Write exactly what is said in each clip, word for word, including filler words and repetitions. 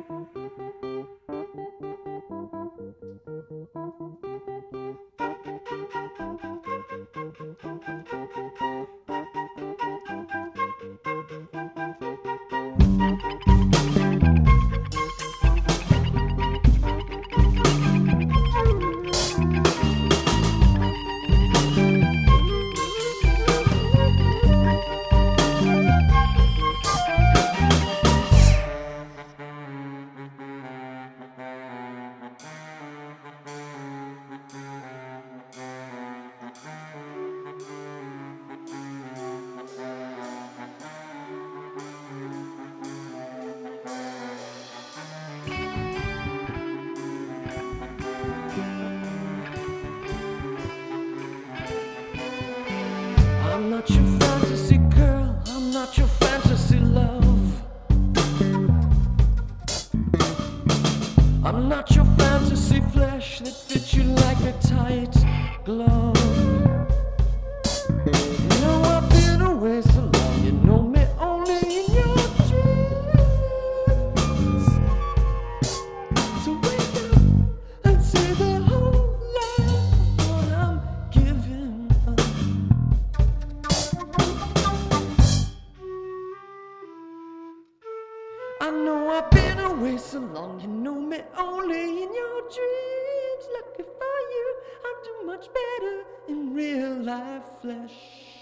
I'm not your fantasy girl, I'm not your fantasy love. I'm not your fantasy flesh that fits you like a tight glove. You know I've been away so long, you know me only in your dreams. So wake up and see the whole life what I'm giving up. I know I've been away so long, you know me only in your dreams. Lucky for you, I do much better in real life flesh.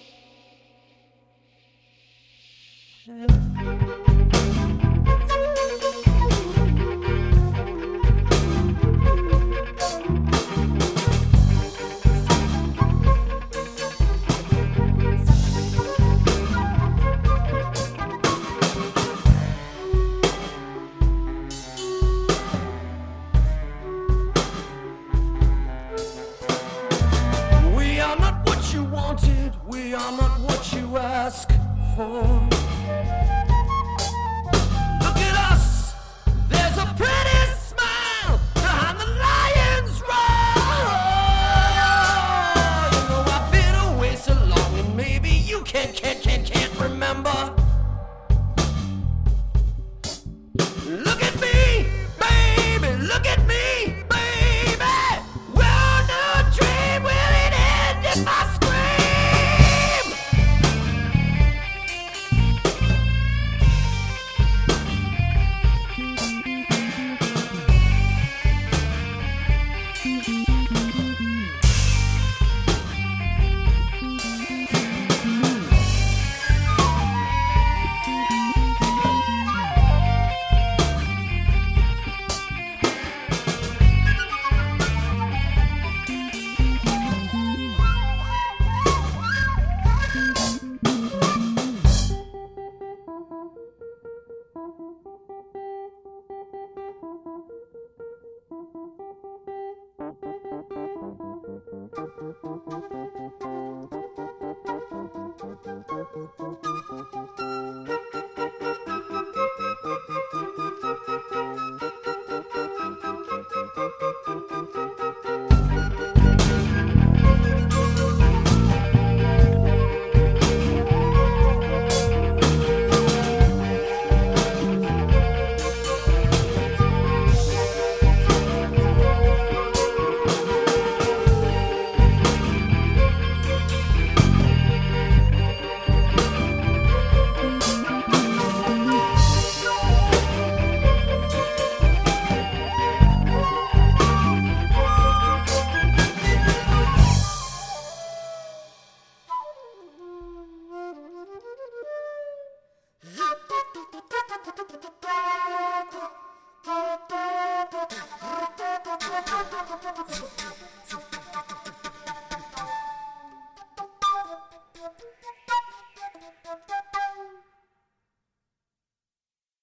We are not what you wanted, we are not what you asked for. Look at us, there's a pretty smile behind the lion's roar. You know I've been away so long and maybe you can't, can't, can't, can't remember. Look at me, baby, look at me, baby. Well, no dream will it end if I scream. Thank you.